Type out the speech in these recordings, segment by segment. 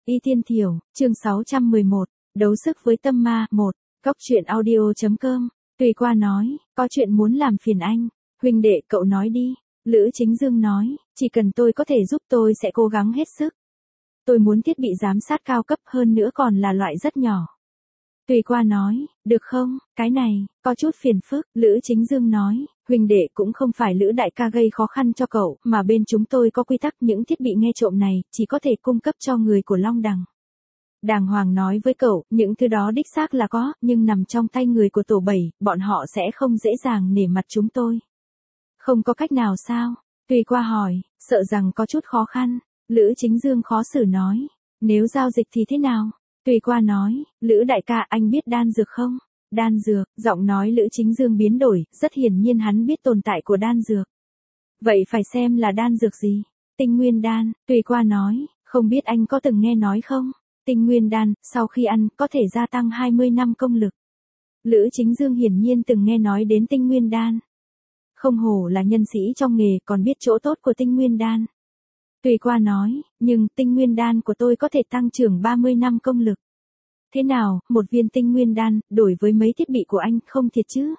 Y Tiên Thiểu, chương 611, đấu sức với tâm ma, 1, Cóc truyện audio.com, Tùy Qua nói, có chuyện muốn làm phiền anh, huynh đệ cậu nói đi, Lữ Chính Dương nói, chỉ cần tôi có thể giúp tôi sẽ cố gắng hết sức. Tôi muốn thiết bị giám sát cao cấp hơn nữa còn là loại rất nhỏ. Tùy Qua nói, được không, cái này, có chút phiền phức, Lữ Chính Dương nói, huynh đệ cũng không phải Lữ đại ca gây khó khăn cho cậu, mà bên chúng tôi có quy tắc những thiết bị nghe trộm này, chỉ có thể cung cấp cho người của Long Đằng. Đàng hoàng nói với cậu, những thứ đó đích xác là có, nhưng nằm trong tay người của tổ 7, bọn họ sẽ không dễ dàng nể mặt chúng tôi. Không có cách nào sao? Tùy Qua hỏi, sợ rằng có chút khó khăn, Lữ Chính Dương khó xử nói, nếu giao dịch thì thế nào? Tùy Qua nói, Lữ đại ca anh biết đan dược không? Đan dược, giọng nói Lữ Chính Dương biến đổi, rất hiển nhiên hắn biết tồn tại của đan dược. Vậy phải xem là đan dược gì? Tinh nguyên đan, Tùy Qua nói, không biết anh có từng nghe nói không? Tinh nguyên đan, sau khi ăn, có thể gia tăng 20 năm công lực. Lữ Chính Dương hiển nhiên từng nghe nói đến tinh nguyên đan. Không hổ là nhân sĩ trong nghề còn biết chỗ tốt của tinh nguyên đan. Tùy Qua nói, nhưng tinh nguyên đan của tôi có thể tăng trưởng 30 năm công lực. Thế nào, một viên tinh nguyên đan, đổi với mấy thiết bị của anh, không thiệt chứ?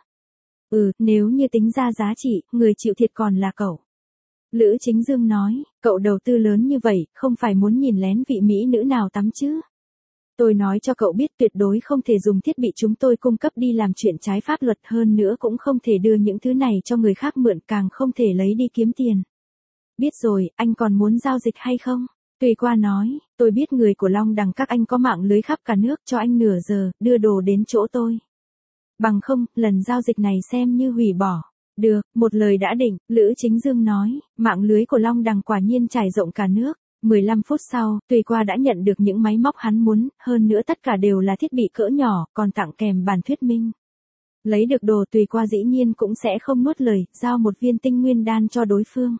Nếu như tính ra giá trị, người chịu thiệt còn là cậu. Lữ Chính Dương nói, cậu đầu tư lớn như vậy, không phải muốn nhìn lén vị mỹ nữ nào tắm chứ? Tôi nói cho cậu biết tuyệt đối không thể dùng thiết bị chúng tôi cung cấp đi làm chuyện trái pháp luật, hơn nữa cũng không thể đưa những thứ này cho người khác mượn, càng không thể lấy đi kiếm tiền. Biết rồi, anh còn muốn giao dịch hay không? Tùy Qua nói, tôi biết người của Long Đằng các anh có mạng lưới khắp cả nước, cho anh nửa giờ, đưa đồ đến chỗ tôi. Bằng không, lần giao dịch này xem như hủy bỏ. Được, một lời đã định, Lữ Chính Dương nói, mạng lưới của Long Đằng quả nhiên trải rộng cả nước. 15 phút sau, Tùy Qua đã nhận được những máy móc hắn muốn, hơn nữa tất cả đều là thiết bị cỡ nhỏ, còn tặng kèm bản thuyết minh. Lấy được đồ, Tùy Qua dĩ nhiên cũng sẽ không nuốt lời, giao một viên tinh nguyên đan cho đối phương.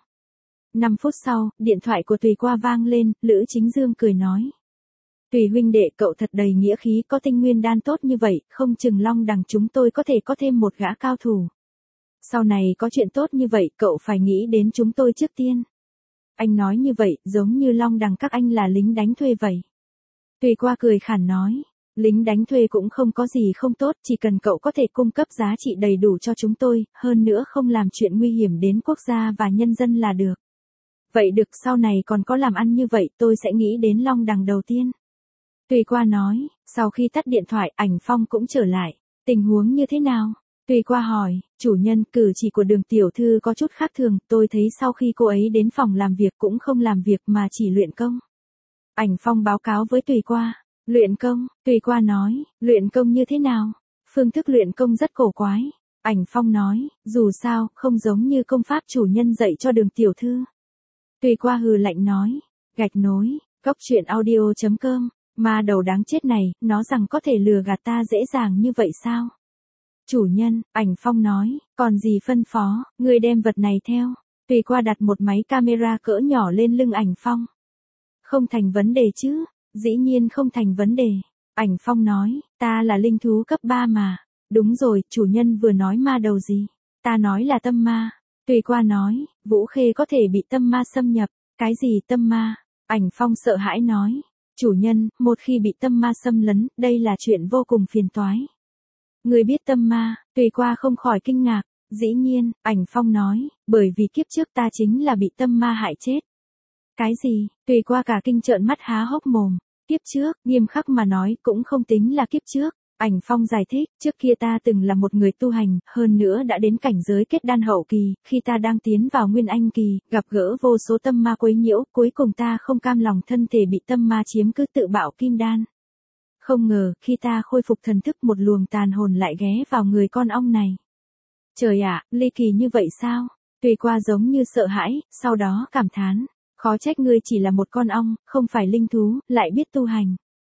5 phút sau, điện thoại của Tùy Qua vang lên, Lữ Chính Dương cười nói. Tùy huynh đệ cậu thật đầy nghĩa khí, có tinh nguyên đan tốt như vậy, không chừng Long Đằng chúng tôi có thể có thêm một gã cao thủ. Sau này có chuyện tốt như vậy, cậu phải nghĩ đến chúng tôi trước tiên. Anh nói như vậy, giống như Long Đằng các anh là lính đánh thuê vậy. Tùy Qua cười khản nói, lính đánh thuê cũng không có gì không tốt, chỉ cần cậu có thể cung cấp giá trị đầy đủ cho chúng tôi, hơn nữa không làm chuyện nguy hiểm đến quốc gia và nhân dân là được. Vậy được, sau này còn có làm ăn như vậy, tôi sẽ nghĩ đến Long Đằng đầu tiên. Tùy Qua nói, sau khi tắt điện thoại, Ảnh Phong cũng trở lại. Tình huống như thế nào? Tùy Qua hỏi, chủ nhân, cử chỉ của Đường tiểu thư có chút khác thường, tôi thấy sau khi cô ấy đến phòng làm việc cũng không làm việc mà chỉ luyện công. Ảnh Phong báo cáo với Tùy Qua, luyện công, Tùy Qua nói, luyện công như thế nào? Phương thức luyện công rất cổ quái. Ảnh Phong nói, dù sao, không giống như công pháp chủ nhân dạy cho Đường tiểu thư. Tùy Qua hừ lạnh nói, gạch nối, Cóc truyện audio.com, ma đầu đáng chết này, nó rằng có thể lừa gạt ta dễ dàng như vậy sao? Chủ nhân, Ảnh Phong nói, còn gì phân phó, người đem vật này theo. Tùy Qua đặt một máy camera cỡ nhỏ lên lưng Ảnh Phong. Không thành vấn đề chứ? Dĩ nhiên không thành vấn đề. Ảnh Phong nói, ta là linh thú cấp 3 mà. Đúng rồi, chủ nhân vừa nói ma đầu gì? Ta nói là tâm ma. Tùy Qua nói, Vũ Khê có thể bị tâm ma xâm nhập. Cái gì tâm ma? Ảnh Phong sợ hãi nói, chủ nhân, một khi bị tâm ma xâm lấn, đây là chuyện vô cùng phiền toái. Người biết tâm ma? Tùy Qua không khỏi kinh ngạc. Dĩ nhiên, Ảnh Phong nói, bởi vì kiếp trước ta chính là bị tâm ma hại chết. Cái gì? Tùy Qua cả kinh trợn mắt há hốc mồm. Kiếp trước, nghiêm khắc mà nói, cũng không tính là kiếp trước. Ảnh Phong giải thích, trước kia ta từng là một người tu hành, hơn nữa đã đến cảnh giới kết đan hậu kỳ, khi ta đang tiến vào nguyên anh kỳ, gặp gỡ vô số tâm ma quấy nhiễu, cuối cùng ta không cam lòng thân thể bị tâm ma chiếm cứ tự bạo kim đan. Không ngờ, khi ta khôi phục thần thức, một luồng tàn hồn lại ghé vào người con ong này. Trời ạ, ly kỳ như vậy sao? Tùy Qua giống như sợ hãi, sau đó cảm thán, khó trách ngươi chỉ là một con ong, không phải linh thú, lại biết tu hành.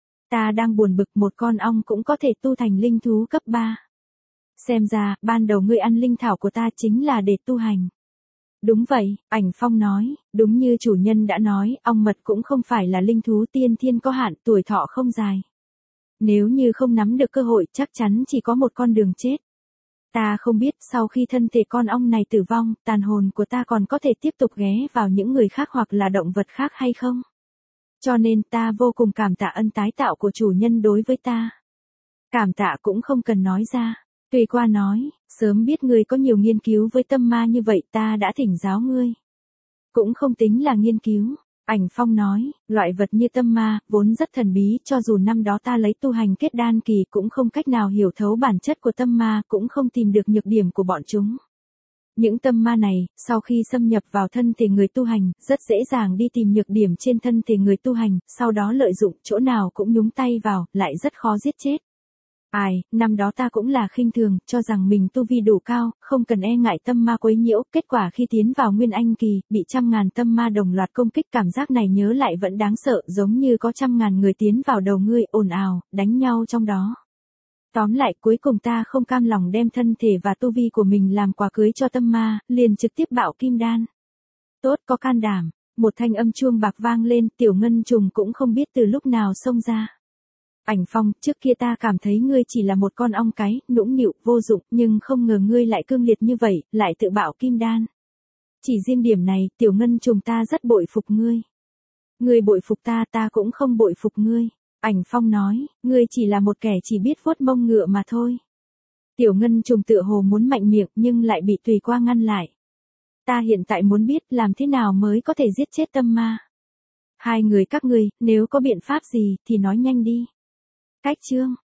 Ta đang buồn bực, một con ong cũng có thể tu thành linh thú cấp 3. Xem ra, ban đầu ngươi ăn linh thảo của ta chính là để tu hành. Đúng vậy, Ảnh Phong nói, đúng như chủ nhân đã nói, ong mật cũng không phải là linh thú, tiên thiên có hạn, tuổi thọ không dài. Nếu như không nắm được cơ hội, chắc chắn chỉ có một con đường chết. Ta không biết, sau khi thân thể con ong này tử vong, tàn hồn của ta còn có thể tiếp tục ghé vào những người khác hoặc là động vật khác hay không? Cho nên ta vô cùng cảm tạ ân tái tạo của chủ nhân đối với ta. Cảm tạ cũng không cần nói ra. Tùy Qua nói, sớm biết ngươi có nhiều nghiên cứu với tâm ma như vậy ta đã thỉnh giáo ngươi. Cũng không tính là nghiên cứu. Ảnh Phong nói, loại vật như tâm ma, vốn rất thần bí, cho dù năm đó ta lấy tu hành kết đan kỳ cũng không cách nào hiểu thấu bản chất của tâm ma, cũng không tìm được nhược điểm của bọn chúng. Những tâm ma này, sau khi xâm nhập vào thân thể người tu hành, rất dễ dàng đi tìm nhược điểm trên thân thể người tu hành, sau đó lợi dụng chỗ nào cũng nhúng tay vào, lại rất khó giết chết. Năm đó ta cũng là khinh thường, cho rằng mình tu vi đủ cao, không cần e ngại tâm ma quấy nhiễu, kết quả khi tiến vào Nguyên Anh kỳ, bị trăm ngàn tâm ma đồng loạt công kích, cảm giác này nhớ lại vẫn đáng sợ, giống như có trăm ngàn người tiến vào đầu ngươi, ồn ào, đánh nhau trong đó. Tóm lại cuối cùng ta không cam lòng đem thân thể và tu vi của mình làm quà cưới cho tâm ma, liền trực tiếp bạo kim đan. Tốt, có can đảm. Một thanh âm chuông bạc vang lên, Tiểu Ngân Trùng cũng không biết từ lúc nào xông ra. Ảnh Phong, trước kia ta cảm thấy ngươi chỉ là một con ong cái, nũng nịu, vô dụng, nhưng không ngờ ngươi lại cương liệt như vậy, lại tự bạo kim đan. Chỉ riêng điểm này, Tiểu Ngân Trùng ta rất bội phục ngươi. Ngươi bội phục ta, ta cũng không bội phục ngươi. Ảnh Phong nói, ngươi chỉ là một kẻ chỉ biết vuốt mông ngựa mà thôi. Tiểu Ngân Trùng tựa hồ muốn mạnh miệng nhưng lại bị Tùy Qua ngăn lại. Ta hiện tại muốn biết làm thế nào mới có thể giết chết tâm ma. Hai người các ngươi, nếu có biện pháp gì thì nói nhanh đi. Cách chương